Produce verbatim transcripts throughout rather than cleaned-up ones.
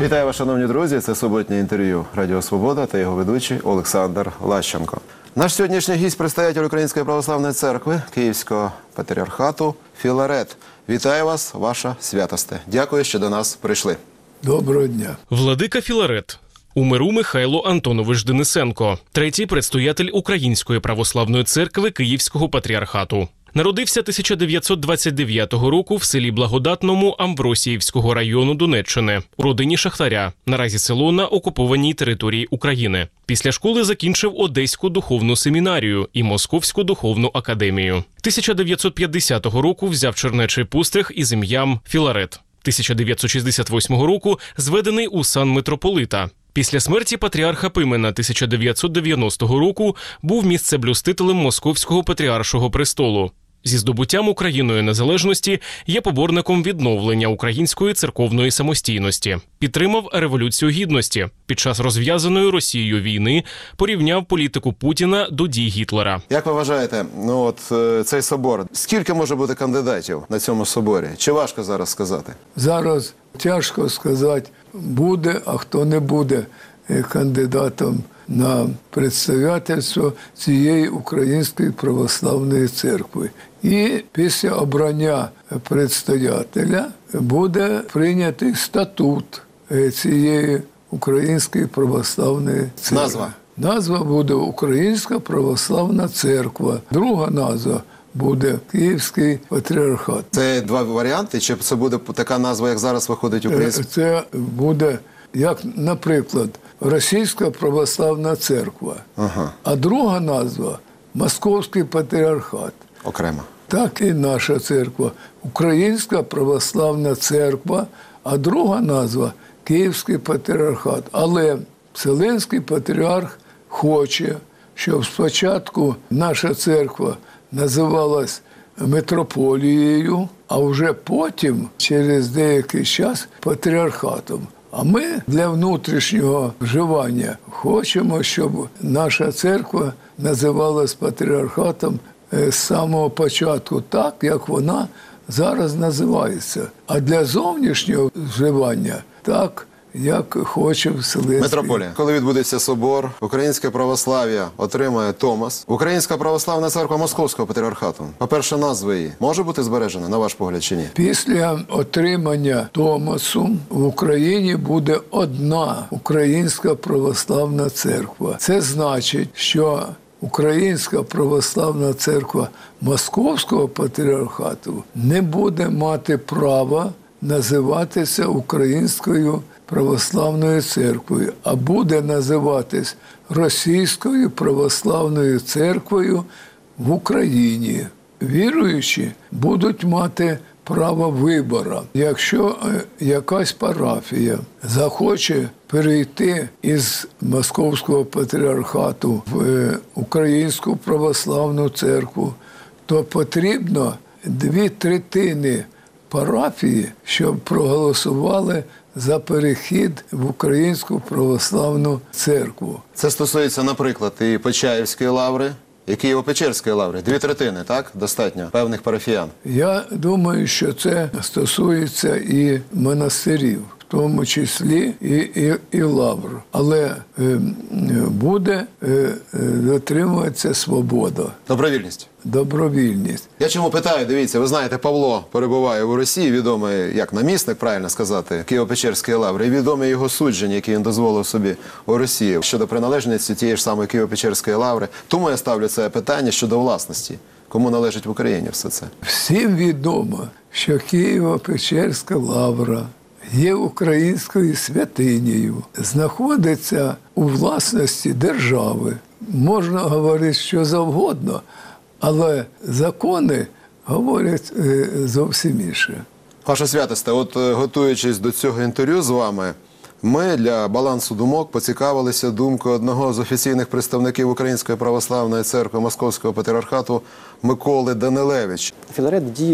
Вітаю вас, шановні друзі. Це суботнє інтерв'ю Радіо Свобода та його ведучий Олександр Лащенко. Наш сьогоднішній гість – предстоятель Української православної церкви Київського патріархату Філарет. Вітаю вас, ваша святосте. Дякую, що до нас прийшли. Доброго дня. Владика Філарет. У миру Михайло Антонович Денисенко, третій предстоятель Української православної церкви Київського патріархату. Народився тисяча дев'ятсот двадцять дев'ятого року в селі Благодатному Амвросіївського району Донеччини, у родині шахтаря, наразі село на окупованій території України. Після школи закінчив Одеську духовну семінарію і Московську духовну академію. тисяча дев'ятсот п'ятдесятого року взяв чернечий постриг із ім'ям Філарет. тисяча дев'ятсот шістдесят восьмого року зведений у сан митрополита. Після смерті патріарха Пимена тисяча дев'ятсот дев'яностого року був місцеблюстителем Московського патріаршого престолу. Зі здобуттям Україною незалежності є поборником відновлення української церковної самостійності. Підтримав Революцію Гідності. Під час розв'язаної Росією війни порівняв політику Путіна до дій Гітлера. Як ви вважаєте, ну от цей собор, скільки може бути кандидатів на цьому соборі? Чи важко зараз сказати? Зараз тяжко сказати, буде, а хто не буде кандидатом на представительство цієї Української православної церкви. І після обрання предстоятеля буде прийнятий статут цієї Української православної церкви. Назва? Назва буде Українська православна церква. Друга назва буде Київський патріархат. Це два варіанти? Чи це буде така назва, як зараз виходить українська? Це буде, як, наприклад, Російська православна церква. Ага. А друга назва – Московський патріархат. Окремо. Так і наша церква. Українська православна церква, а друга назва – Київський патріархат. Але Вселенський патріарх хоче, щоб спочатку наша церква називалась митрополією, а вже потім, через деякий час, патріархатом. А ми для внутрішнього вживання хочемо, щоб наша церква називалась патріархатом з самого початку, так, як вона зараз називається. А для зовнішнього вживання так, як хоче Вселенський. Митрополія. Коли відбудеться собор, українське православ'я отримає Томос. Українська православна церква Московського патріархату. По-перше, назва її може бути збережена, на ваш погляд, чи ні? Після отримання Томосу в Україні буде одна Українська православна церква. Це значить, що Українська православна церква Московського патріархату не буде мати права називатися Українською православною церквою, а буде називатись Російською православною церквою в Україні. Віруючі будуть мати право вибору. Якщо якась парафія захоче перейти із Московського патріархату в Українську православну церкву, то потрібно дві третини парафії, щоб проголосували за перехід в Українську православну церкву. Це стосується, наприклад, і Почаївської лаври, і Києво-Печерської лаври. Дві третини, так? Достатньо певних парафіян. Я думаю, що це стосується і монастирів, в тому числі і, і, і лавр. Але е, буде е, дотримуватися свобода. Добровільність. Добровільність. Я чому питаю, дивіться, ви знаєте, Павло перебуває у Росії, відомий, як намісник, правильно сказати, Києво-Печерської лаври, і відомі його судження, які він дозволив собі у Росії щодо приналежності тієї ж самої Києво-Печерської лаври. Тому я ставлю це питання щодо власності. Кому належить в Україні все це? Всім відомо, що Києво-Печерська лавра є українською святинею, знаходиться у власності держави. Можна говорити що завгодно, але закони говорять зовсім інше. Ваша святосте, от готуючись до цього інтерв'ю з вами, ми для балансу думок поцікавилися думкою одного з офіційних представників Української православної церкви Московського патріархату Миколи Данилевича. Філарет діє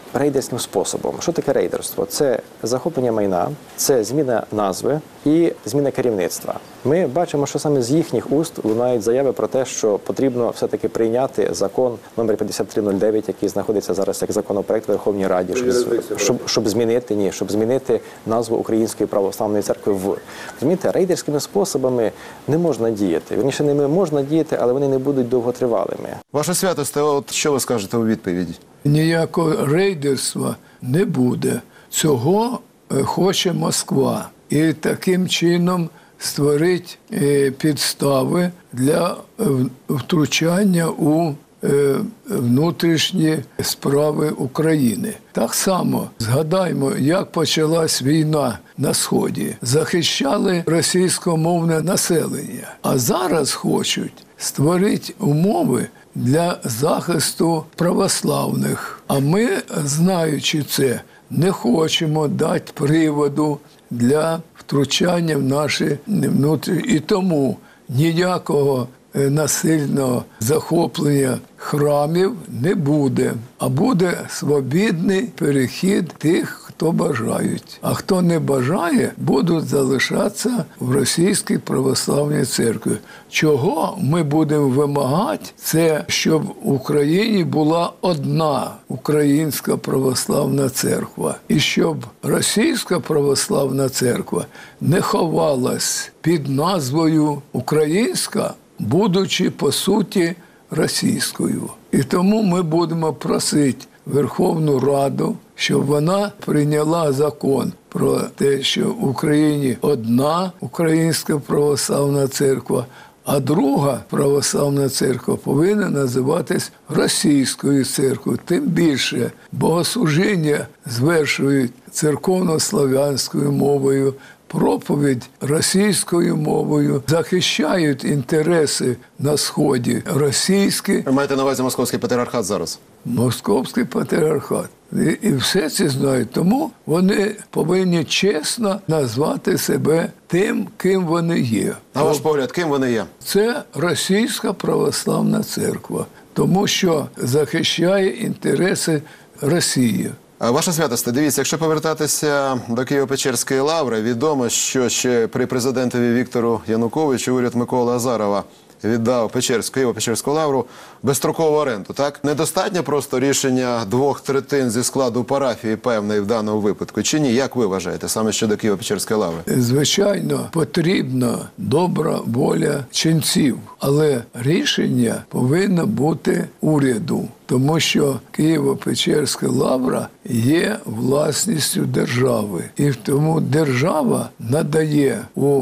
рейдерським способом. Що таке рейдерство? Це захоплення майна, це зміна назви і зміна керівництва. Ми бачимо, що саме з їхніх уст лунають заяви про те, що потрібно все-таки прийняти закон номер п'ятдесят три нуль дев'ять, який знаходиться зараз як законопроект в Верховній Раді, щоб, щоб, щоб змінити, ні, щоб змінити назву Української православної церкви в. Розумієте, рейдерськими способами не можна діяти. Вірніше, ними можна діяти, але вони не будуть довготривалими. Ваша святость, от що ви скажете у відповіді? Ніякого рейдерства не буде. Цього е, хоче Москва. І таким чином створить е, підстави для е, втручання у е, внутрішні справи України. Так само згадаймо, як почалась війна на Сході. Захищали російськомовне населення. А зараз хочуть створити умови для захисту православних. А ми, знаючи це, не хочемо дати приводу для втручання в наші внутрішні. І тому ніякого насильного захоплення храмів не буде, а буде свобідний перехід тих, хто бажають. А хто не бажає, будуть залишатися в Російській православній церкві. Чого ми будемо вимагати? Це щоб в Україні була одна Українська православна церква. І щоб Російська православна церква не ховалась під назвою Українська, будучи, по суті, російською. І тому ми будемо просити Верховну Раду, щоб вона прийняла закон про те, що в Україні одна Українська православна церква, а друга православна церква повинна називатись Російською церквою. Тим більше богослужіння звершують церковно-слав'янською мовою, проповідь російською мовою, захищають інтереси на Сході російські. Ви маєте на увазі Московський патріархат зараз? Московський патріархат. І, і все це знають. Тому вони повинні чесно назвати себе тим, ким вони є. На ваш погляд, ким вони є? Це Російська православна церква, тому що захищає інтереси Росії. Ваша святосте, дивіться, якщо повертатися до Києво-Печерської лаври, відомо, що ще при президентові Віктору Януковичу уряд Миколи Азарова віддав Печерську, Києво-Печерську лавру безстрокову оренду, так? Недостатньо просто рішення двох третин зі складу парафії певної в даному випадку, чи ні? Як ви вважаєте, саме щодо Києво-Печерської лаври? Звичайно, потрібна добра воля ченців, але рішення повинно бути уряду, тому що Києво-Печерська лавра є власністю держави. І тому держава надає у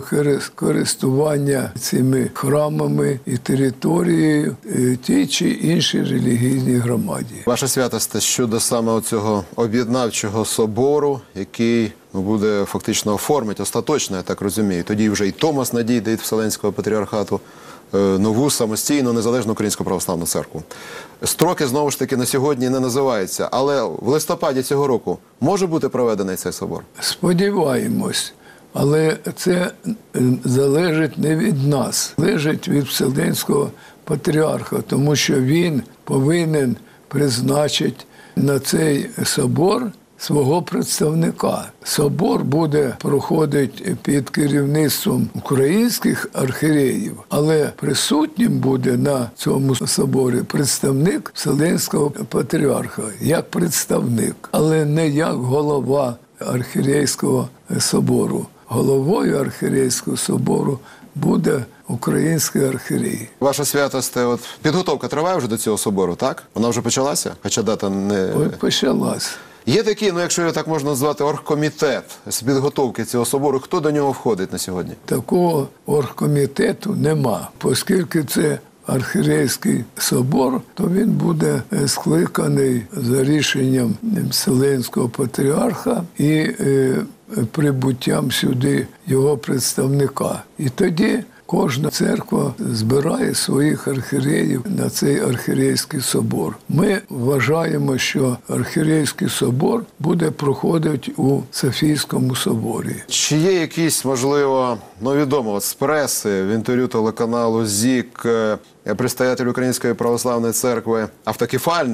користування цими храмами і територією ті чи інші релігійні громаді. Ваша святосте, щодо саме цього об'єднавчого собору, який буде фактично оформити остаточно, я так розумію, тоді вже і Томас надійде від Вселенського патріархату, нову самостійну незалежну Українську православну церкву. Строки, знову ж таки, на сьогодні не називаються, але в листопаді цього року може бути проведений цей собор? Сподіваємось. Але це залежить не від нас, залежить від Вселенського патріарха, тому що він повинен призначити на цей собор свого представника. Собор буде проходити під керівництвом українських архієреїв, але присутнім буде на цьому соборі представник Вселенського патріарха, як представник, але не як голова архієрейського собору. Головою архієрейського собору буде український архієрей. Ваша святосте, от підготовка триває вже до цього собору, так? Вона вже почалася? Хоча дата не... Ой, почалась. Є такий, ну якщо його так можна назвати, оргкомітет з підготовки цього собору. Хто до нього входить на сьогодні? Такого оргкомітету нема. Оскільки це архієрейський собор, то він буде скликаний за рішенням Вселенського патріарха і е, прибуттям сюди його представника. І тоді кожна церква збирає своїх архієреїв на цей архієрейський собор. Ми вважаємо, що архієрейський собор буде проходити у Софійському соборі. Чи є якісь, можливо, ну відомо, от з преси, в інтерв'ю телеканалу ЗІК, предстоятель Української православної церкви автокефальної,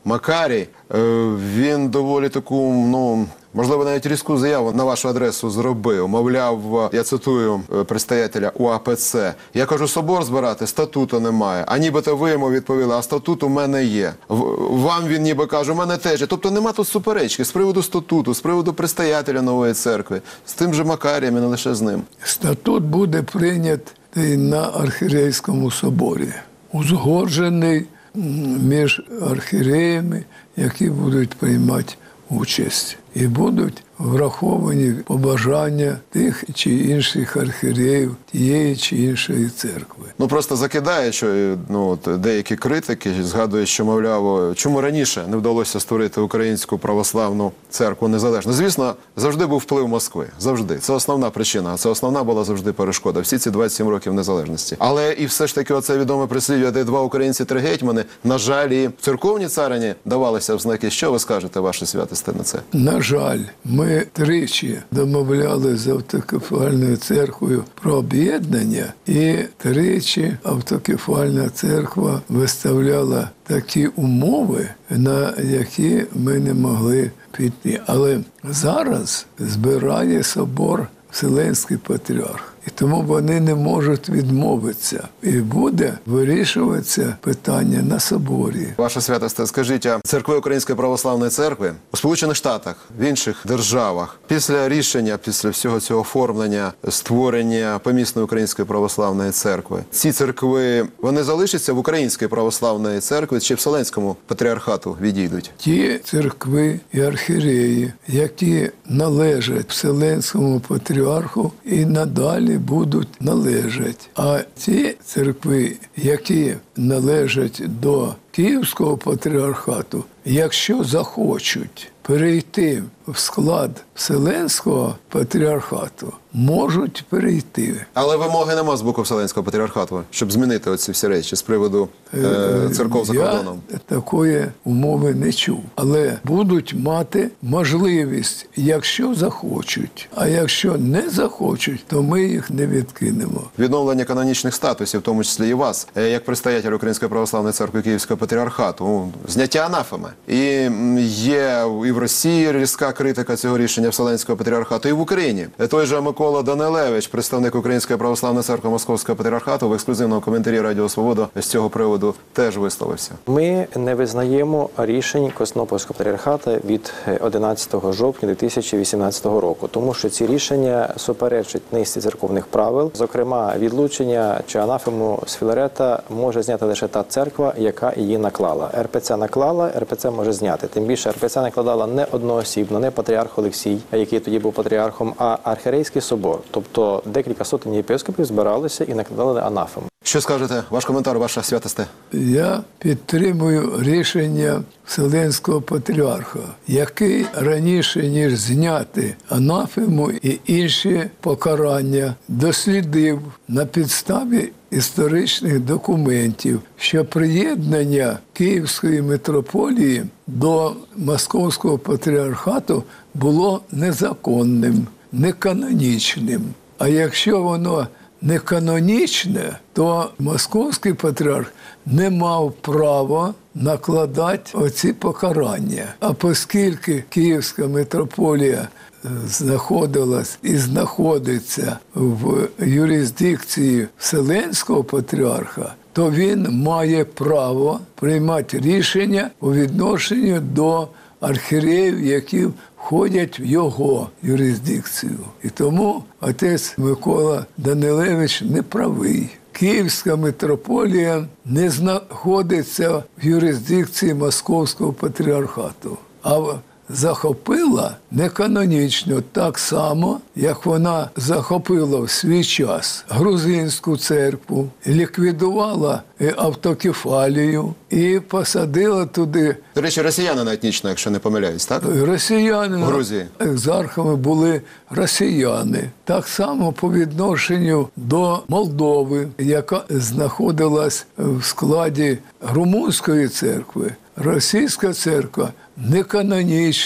Макарій, е, він доволі таку, ну, можливо, навіть різку заяву на вашу адресу зробив. Мовляв, я цитую е, предстоятеля УАПЦ, я кажу, собор збирати, статуту немає. А нібито ви йому відповіли, а статут у мене є. В- Вам він ніби каже, у мене теж є. Тобто нема тут суперечки з приводу статуту, з приводу предстоятеля нової церкви, з тим же Макарієм і не лише з ним. Статут буде прийнятий на архірейському соборі, узгоджений м, між архіреями, які будуть приймати участь. І будуть враховані побажання тих чи інших архіреїв тієї чи іншої церкви. Ну просто закидає, що ну, от, деякі критики згадують, що, мовляв, чому раніше не вдалося створити українську православну церкву незалежно. Звісно, завжди був вплив Москви. Завжди. Це основна причина. Це основна була завжди перешкода. Всі ці двадцять сім років незалежності. Але і все ж таки оце відоме прислів'я, де два українці, три гетьмани, на жаль, і церковні царині давалися в знаки. Що ви скажете, ваше святосте, на це? На жаль, ми тричі домовляли з автокефальною церквою про об'єднання, і тричі автокефальна церква виставляла такі умови, на які ми не могли піти. Але зараз збирає собор Вселенський патріарх. І тому вони не можуть відмовитися. І буде вирішуватися питання на соборі. Ваше святосте, скажіть, а церкви Української православної церкви у Сполучених Штатах, в інших державах, після рішення, після всього цього оформлення, створення помісної Української православної церкви, ці церкви, вони залишаться в Українській православної церкві чи Вселенському патріархату відійдуть? Ті церкви і архіреї, які належать Вселенському патріарху, і надалі будуть належать. А ті церкви, які належать до Київського патріархату, якщо захочуть перейти в склад Вселенського патріархату, можуть перейти. Але вимоги нема з боку Вселенського патріархату, щоб змінити оці всі речі з приводу е, церков за кордоном. Я такої умови не чув. Але будуть мати можливість, якщо захочуть. А якщо не захочуть, то ми їх не відкинемо. Відновлення канонічних статусів, в тому числі і вас, е, як предстоятеля Української православної церкви Київського патріархату, ну, зняття анафеми. І м, є і в Росії різка критика цього рішення Вселенського патріархату, і в Україні. Той же Микола Данилевич, представник Української православної церкви Московського патріархату, в ексклюзивному коментарі Радіо Свобода з цього приводу теж висловився. Ми не визнаємо рішень Константинопольського патріархату від одинадцятого жовтня дві тисячі вісімнадцятого року, тому що ці рішення суперечать низці церковних правил. Зокрема, відлучення чи анафему з Філарета може зняти лише та церква, яка її наклала. РПЦ наклала, РПЦ може зняти. Тим більше РПЦ накладала не одноосібно, не патріарх Олексій, який тоді був патріархом, а архірейський собор. Тобто декілька сотень єпископів збиралися і накладали анафему. Що скажете? Ваш коментар, ваше святосте? Я підтримую рішення Вселенського патріарха, який раніше, ніж зняти анафему і інші покарання, дослідив на підставі історичних документів, що приєднання Київської митрополії до Московського патріархату було незаконним, неканонічним. А якщо воно не канонічне, то Московський патріарх не мав права накладати оці покарання. А оскільки Київська митрополія знаходилась і знаходиться в юрисдикції Вселенського патріарха, то він має право приймати рішення у відношенні до архіреїв, які входять в його юрисдикцію. І тому отець Микола Данилевич не правий. Київська митрополія не знаходиться в юрисдикції Московського патріархату, а захопила неканонічно так само, як вона захопила в свій час грузинську церкву, ліквідувала автокефалію і посадила туди. До речі, росіяни етнічно, якщо не помиляюсь, так? Росіяни. В Грузії. Екзархами були росіяни. Так само по відношенню до Молдови, яка знаходилась в складі Румунської церкви. Російська церква неканонічно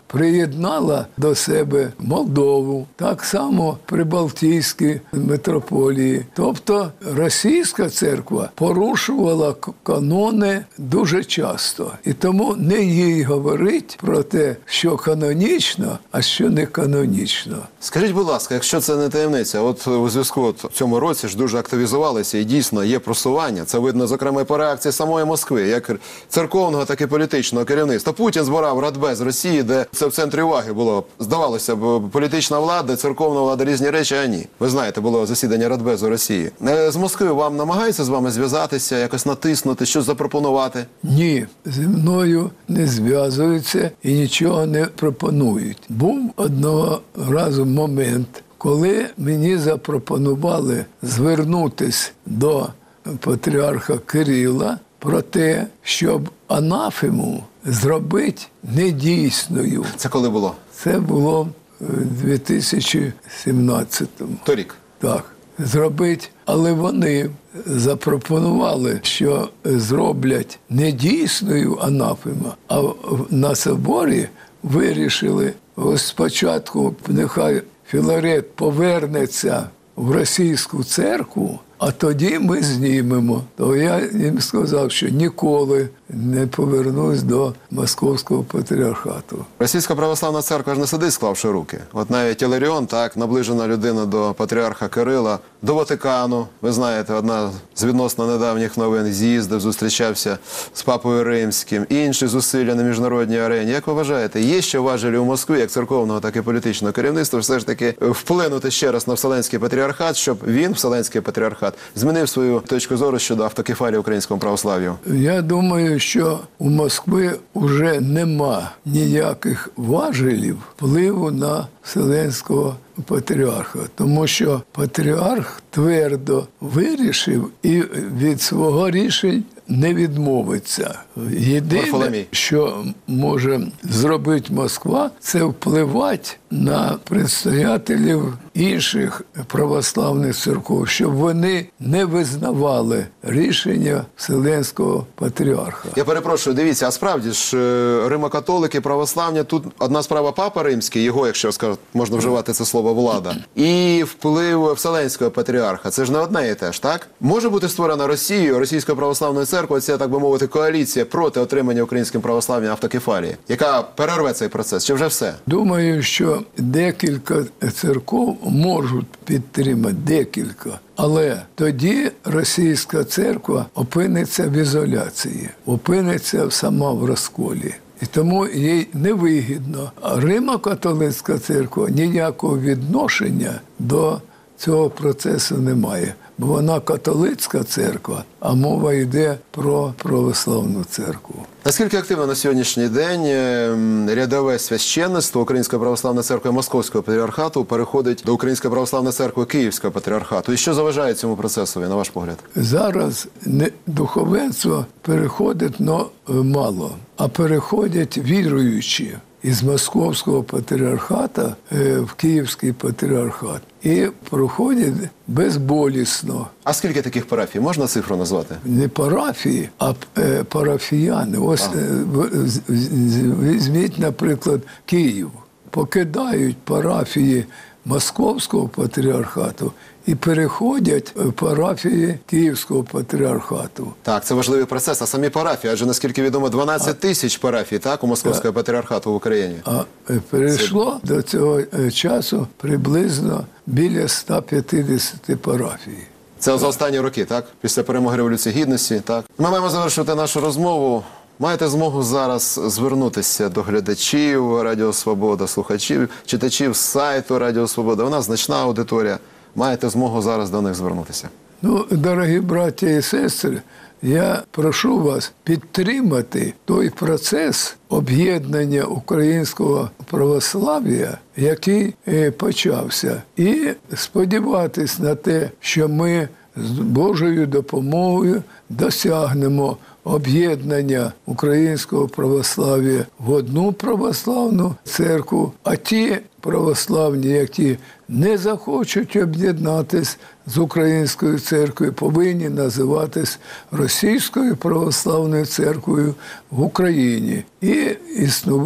приєднала до себе Молдову, так само прибалтійські митрополії. Тобто російська церква порушувала к- канони дуже часто. І тому не їй говорить про те, що канонічно, а що не канонічно. Скажіть, будь ласка, якщо це не таємниця, от у зв'язку от в цьому році ж дуже активізувалися і дійсно є просування. Це видно, зокрема, і по реакції самої Москви, як церковного, так і політичного керівництва. Путін збирав Радбез Росії, де це в центрі уваги було. Здавалося б, політична влада, церковна влада – різні речі, а ні. Ви знаєте, було засідання Радбезу Росії. Е, З Москви вам намагаються з вами зв'язатися, якось натиснути, щось запропонувати? Ні, зі мною не зв'язуються і нічого не пропонують. Був одного разу момент, коли мені запропонували звернутися до патріарха Кирила про те, щоб анафему зробити недійсною. Це коли було? Це було в дві тисячі сімнадцятому. Торік. Так, зробити. Але вони запропонували, що зроблять недійсною анафему, а на соборі вирішили, ось спочатку нехай Філарет повернеться в російську церкву, а тоді ми знімемо. То я їм сказав, що ніколи не повернусь до Московського патріархату. Російська православна церква ж не сидить, склавши руки. От навіть Іларіон, так, наближена людина до патріарха Кирила, до Ватикану. Ви знаєте, одна з відносно недавніх новин, з'їздив, зустрічався з Папою Римським. Інші зусилля на міжнародній арені. Як ви вважаєте, є ще важелі у Москві, як церковного, так і політичного керівництва, все ж таки вплинути ще раз на Вселенський патріархат, щоб він, Вселенський патріархат, змінив свою точку зору щодо автокефалії українському православ'ю? Я думаю, що у Москви вже нема ніяких важелів впливу на Вселенського патріарха, тому що патріарх твердо вирішив і від свого рішень не відмовиться. Єдине, Варфоломій. що може зробити Москва, це впливати на предстоятелів інших православних церков, щоб вони не визнавали рішення Вселенського патріарха. Я перепрошую, дивіться, а справді ж е, римокатолики, православні, тут одна справа Папа Римський, його, якщо скажуть, можна вживати це слово влада, і вплив Вселенського патріарха. Це ж не одне і те ж, так? Може бути створена Росією, Російською православною церквою, це, так би мовити, коаліція проти отримання українським православ'ям автокефалії, яка перерве цей процес, чи вже все? Думаю, що декілька церков можуть підтримати, декілька. Але тоді російська церква опиниться в ізоляції, опиниться сама в розколі. І тому їй невигідно. А Римо-католицька церква ніякого відношення до цього процесу немає. Бо вона католицька церква, а мова йде про православну церкву. Наскільки активно на сьогоднішній день е, рядове священництво Української православної церкви Московського патріархату переходить до Української православної церкви Київського патріархату? І що заважає цьому процесові, на ваш погляд? Зараз не духовенство переходить, но мало, а переходять віруючі із Московського патріархату в Київський патріархат. І проходять безболісно. А скільки таких парафій? Можна цифру назвати? Не парафії, а е, парафіяни. Ось е, в- з- з- візьміть, наприклад, Київ. Покидають парафії Московського патріархату і переходять в парафії Київського патріархату. Так, це важливий процес. А самі парафії, адже, наскільки відомо, дванадцять тисяч парафій, так, у Московського патріархату в Україні. А е, перейшло до цього е, часу приблизно біля ста п'ятдесят парафій. Це за останні роки, так? Після перемоги Революції Гідності, так? Ми маємо завершити нашу розмову. Маєте змогу зараз звернутися до глядачів Радіо Свобода, слухачів, читачів сайту Радіо Свобода. У нас значна аудиторія. Маєте змогу зараз до них звернутися. Ну, дорогі браті і сестри, я прошу вас підтримати той процес об'єднання українського православ'я, який е, почався, і сподіватись на те, що ми з Божою допомогою досягнемо об'єднання українського православ'я в одну православну церкву, а ті православні, які не захочуть об'єднатись з українською церквою, повинні називатись Російською православною церквою в Україні і існувати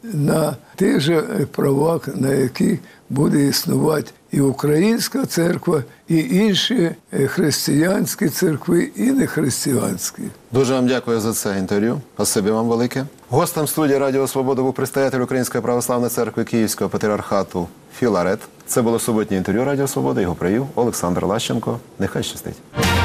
на тих же правах, на яких буде існувати і Українська церква, і інші християнські церкви, і нехристиянські. Дуже вам дякую за це інтерв'ю. Спасибі вам велике. Гостем студії Радіо Свобода був предстоятель Української православної церкви Київського патріархату Філарет. Це було суботнє інтерв'ю Радіо Свобода. Його провів Олександр Лащенко. Нехай щастить.